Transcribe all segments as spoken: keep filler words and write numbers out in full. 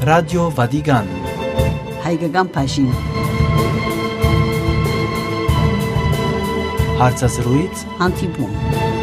Ռադիո Վատիկան Հայկական բաժին Հարցազրույց հանդիպում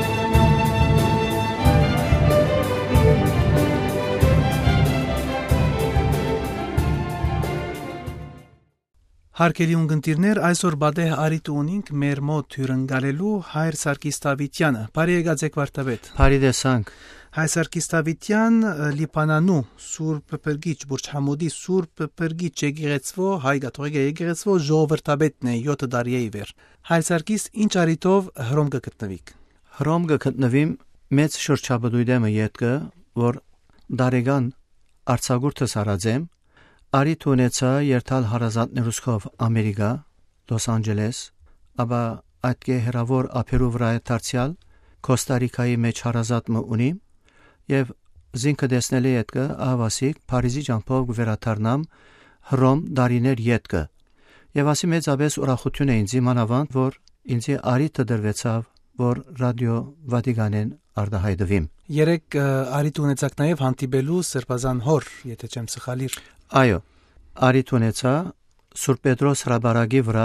Հարգելի ունկնդիրներ, այսօր բադեհ արիտ ունինք մեր մոտ հյուրընկալելու Հայր Սարգիս Դավթյանը։ Բարի եկած վարդապետ։ Բարի տեսանք։ Հայր Սարգիս Դավթյան Լիբանանու Սուրբ Պրգիչ Բուրջ Համոդի Սուրբ Պրգիչ եկեղեցվո հայ կաթողիկ եկեղեցվո ժողովրդապետն է յոթ տարի է իվեր։ Հայր Սարգիս, ինչ արիտով հռոմ կգտնվիք։ Հռոմ կգտնվիմ մեծ շրջաբդույդեմը յետքը, որ դարեգան արցագուրտս արածեմ Արիտ ունեցա երթալ հարազատներուսքով Ամերիկա, Լոս Անջելես, ապա այդկե հրավոր ափերու վրա է դարձյալ Կոստարիկայի մեջ հարազատմը ունի եւ զինքը դեսնելի ետքը ահավասիկ Փարիզի ջամփով վերաթարնամ Հռոմ դարիներ ետքը եւ ասի մեծապես ուրախություն է ինձ մանավանդ որ ինձի արիտը դրվեցավ որ ռադիո Վատիկանեն արդահայտվիմ Երեք արիտ ունեցաք նաեւ հանդիպելու Սրբազան հոր, եթե չեմ սխալիր Այո, արիտ ունեցա Սուրբ Պետրոս հրաբարագի վրա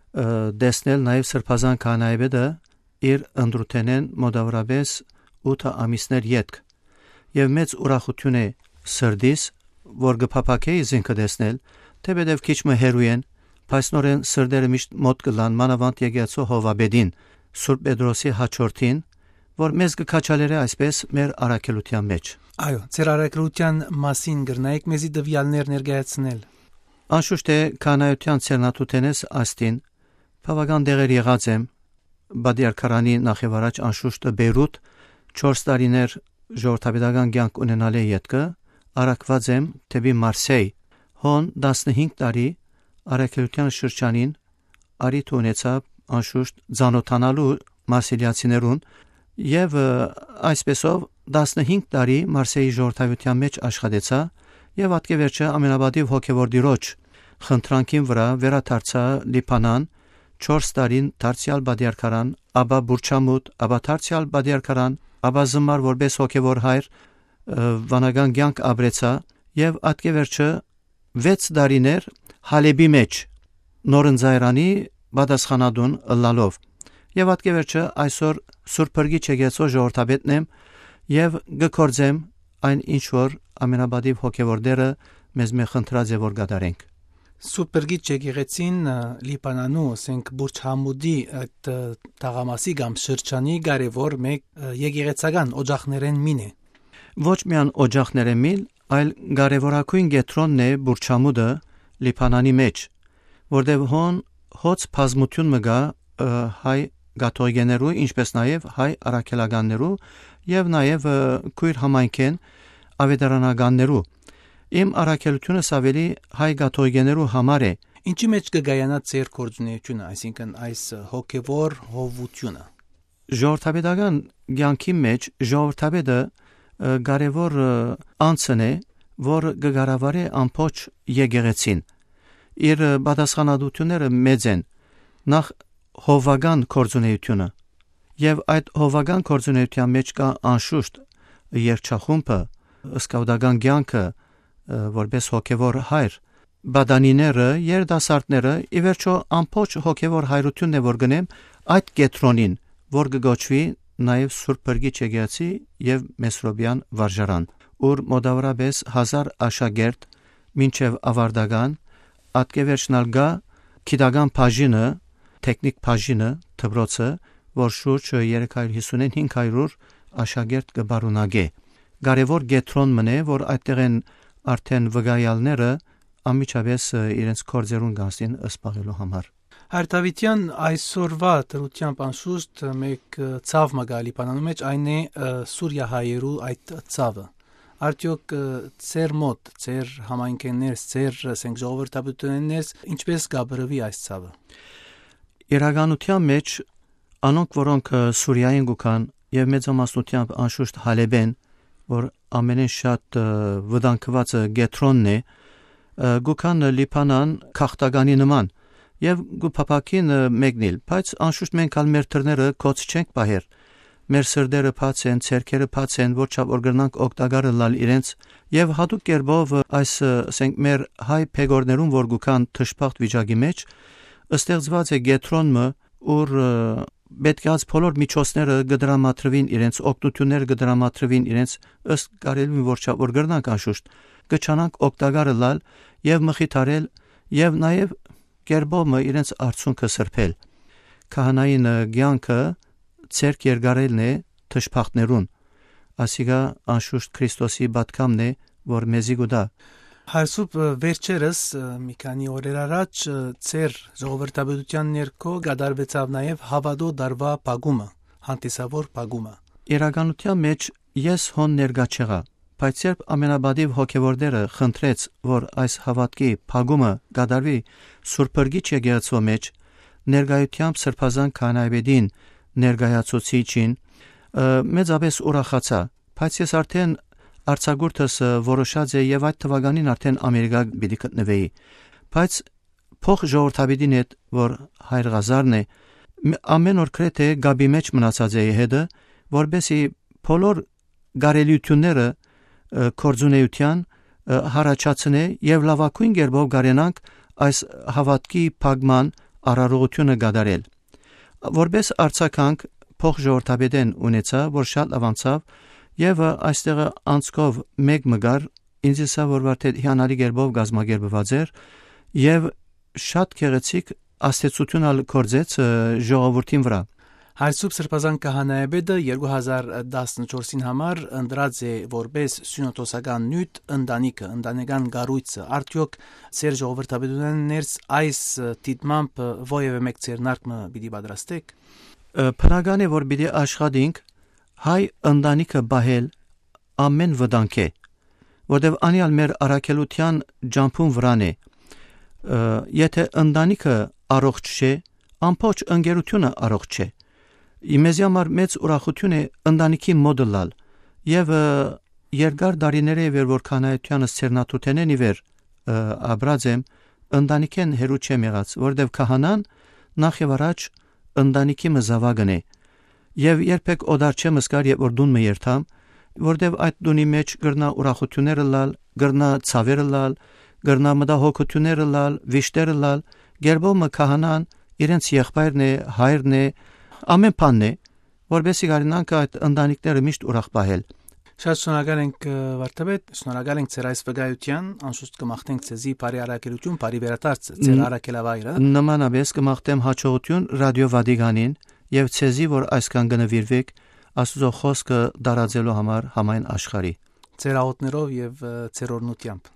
դեսնել նաև Սրբազան քահանայապետը իր ընդրութենեն մոտավորապես ութ ամիսներ յետք եւ մեծ ուրախություն է սրդիս որ գփափակեի զինքը դեսնել թեպետև քիչ մը հերույեն բայց նորեն սրդերը միշտ մոտ կլան մանավանդ եկեղեցու հովաբեդին Սուրբ Պետրոսի հաջորդին որ մեզ կքաչալերը այսպես մեր առաքելության մեջ Այո, ձեր առաքելության մասին գրնայեք մեզի դվյալներ ներկայացնել Անշուշտ է քահանայության ցերնատուտենես աստին բավական դեղեր եղած եմ Բադիարքարանի նախևառաջ անշուշտ Բեյրութ չորս տարիներ ժողովրդապետական կյանք ունենալ է յետքը առաքված եմ դեպի Մարսեյ հոն տասնհինգ տարի առաքելության շրջանին արիտ ունեցա անշուշտ ցանոթանալու մարսիլիացիներուն եւ այսպեսով տասնհինգ տարի Մարսեյի ժողովրդավարության մեջ աշխատեցա եւ ատկե վերջը ամենաբադիվ հոգեվոր դիրոջ խնդրանքին վրա վերադարձա Լիբանան չորս տարին դարձյալ բադիարքարան, ապա Բուրչամուտ, ապա դարձյալ բադիարքարան, ապա զմար որպես հոգեվոր հայր վանական կյանք ապրեցա եւ ատկե վերջը վեց տարիներ Հալեբի մեջ Նորընձայրանի բադասխանադուն ըլլալով եւ ատկե վերջը այսօր Սուրբ Պրգիչ եկեղեցու ժողովրդապետն եմ եւ գկործեմ այն ինչ որ ամենաբադիվ հոգեվոր դերը մեզ մե խնդրած է որ գդարենք Սուրբ Պրգիչ եկեղեցին Լիբանանու ասենք Բուրջ Համոդի այդ տաղամասի կամ շրջանի կարևոր մեկ եկեղեցական օջախներեն մին է Ոչ միայն օջախները միլ այլ կարևորագույն գետրոնն է Բուրջ Համոդը Լիբանանի մեջ որտեղ հոն հոց բազմություն մգա հայ գաթողիկներու ինչպես նաև հայ առաքելականներու եւ նաև քույր համայնքեն ավետարանականներու իմ առաքելությունը ավելի հայ գաթողիկներու համար է ինչի մեջ կգայանա ձեր կորձունեությունը այսինքն այս հոգեվոր հովությունը ժողովրդապետական կյանքի մեջ ժողովրդապետը կարևոր անձն է որ կգարավարի ամբողջ եկեղեցին իր պատասխանատվությունները մեծ են նախ հովական կորձունեությունը եւ այդ հովական կորձունեության մեջ կա անշուշտ երջախումբը սկաուտական կյանքը որպես հոգեվոր հայր բադանիները երդասարտները ի վերջո ամբողջ հոգեվոր հայրությունն է որ գնեմ այդ կետրոնին որ կգոչվի նաեւ Սուրբ Պրգիչ եկեղեցի եւ Մեսրոբյան վարժարան ուր մոտավորապես հազար աշակերտ մինչեւ ավարտական ատկե վերջնալ գա քիդական բաժինը տեխնիկ բաժինը դբրոցը որ շուրջ երեք հարյուր հիսունհինգ հարյուր աշակերտ կբարունագե կարևոր գետրոն մնե որ այդտեղեն արդեն վգայալները ամիջապես իրենց կորձերուն գանցին սպաղելու համար Հայր այսօրվա դրությամբ անշուշտ մեկ ցավ մգալի բանանում մեջ այն է Սուրիա հայերու այդ ցավը Արդյոք ծեր մոտ ծեր համայնքներս ծեր ասենք ժողովրդապետություններս ինչպես կաբրվի այս ցավը Իրականության մեջ անոնք որոնք Սուրիային գուքան եւ մեծամասնությամբ անշուշտ Հալեբեն որ ամենեն շատ վտանգված գետրոնն է գուքան Լիբանան քաղաքտականի նման եւ գուփապակին մեկնիլ բայց անշուշտ մենք ալ մեր թրները կոց չենք բահեր մեր սրդերը բաց են, ցերքերը բաց են, որչափ որ գրնանք օգտակարը լալ իրենց եւ հատուկ կերպով այս ասենք մեր հայ փեգորներուն որ գուքան թշփախտ վիճակի մեջ ստեղծված է գետրոնը որ պետքած բոլոր միջոցները գդրամատրվին իրենց օգտությունները գդրամատրվին իրենց ըստ կարելի որչափ որ գրնանք անշուշտ կչանանք օգտակարը լալ եւ մխիթարել եւ նաեւ կերպով իրենց արցունքը սրբել քահանային ցանկը ցերկ երգարելն է թշփախտներուն ասիգա անշուշտ Քրիստոսի բատկամն է որ մեզի գուտա Հարսուպ վերջերս մի քանի օրեր առաջ ծեր ժողովրդաբեդության ներքո գդարվեցավ նաև հավադո դարվա պագումը հանդիսավոր պագումը Իրականության մեջ ես հոն ներգա չեղա բայց երբ ամենաբադիվ հոգևորները խնդրեց որ այս հավատքի պագումը գդարվի սուրբրգիչ եկեղեցու մեջ ներգայությամբ սրբազան քահանայբեդին ներգայացուցիչին մեծապես ուրախացա բայց ես արդեն Արցագուրտս որոշած է եւ այդ թվականին արդեն Ամերիկա պիտի գտնվեի բայց փող ժողովրդաբեդին հետ որ հայր Ղազարն է ամեն օր քրեթե գաբի մեջ մնացած է հետը որբեսի բոլոր գարելիությունները կորձունեության հարաճացնե եւ լավակույն գերբով գարենանք այս հավատքի փագման արարողությունը գդարել որբես արցականք փող ժողովրդաբեդեն ունեցա որ շատ ավանցավ Եվ այստեղ անցկով մեկ մգար ինձ որ վարդե հիանալի գերբով գազմագերբված էր եւ շատ քեղեցիկ աստեցությունալ կորձեց ժողովրդին վրա Հարսուպ սրբազան քահանայբեդը երկու հազար տասնչորսին համար ընդրած է որպես սյունոտոսական նյութ ընտանիքը ընտանեկան գառույցը արդյոք ծեր ժողովրդաբեդության ներս այս դիտմամբ ովևէ մեկ ծերնարկը պիտի պատրաստեք Փնական է որ պիտի աշխատենք Հայ ընտանիքը բահել ամեն վտանգ է, որտեղ անյալ մեր առաքելության ջամփուն վրան է։ Եթե ընտանիքը առողջ չէ, ամբողջ ընկերությունը առողջ չէ։ Իմեզի համար մեծ ուրախություն է ընտանիքի մոդելալ եւ երկար դարիներ է որ քահանայությանը ցերնատութենեն իվեր աբրազեմ ընտանիքեն հերու չեմ եղած, որտեղ քահանան նախ եւ առաջ ընտանիքի մզավագն է։ Եվ երբեք օդար չեմ սկար եւ որ դուն մը երթամ որտեւ այդ դունի մեջ գրնա ուրախությունները լալ գրնա ցավերը լալ գրնա մտահոգությունները լալ վիշտերը լալ գերբոմը քահանան իրենց եղբայրն է հայրն է ամեն բանն է որբեսի գարինանք այդ ընտանիքները միշտ ուրախ պահել Շատ շնորհակալ ենք վարդապետ շնորհակալ ենք ծեր այս վկայության անշուշտ կմաղթենք ցեզի բարի առաքելություն բարի վերադարձ ծեր առաքելավայրը Նմանապես կմաղթեմ հաջողություն ռադիո Վադիգանին Եվ ցեզի որ այսքան գնվիրվեք Աստծո խոսքը դարաձելու համար համայն աշխարհի Ձեր աղոթներով եւ ձեր օրհնությամբ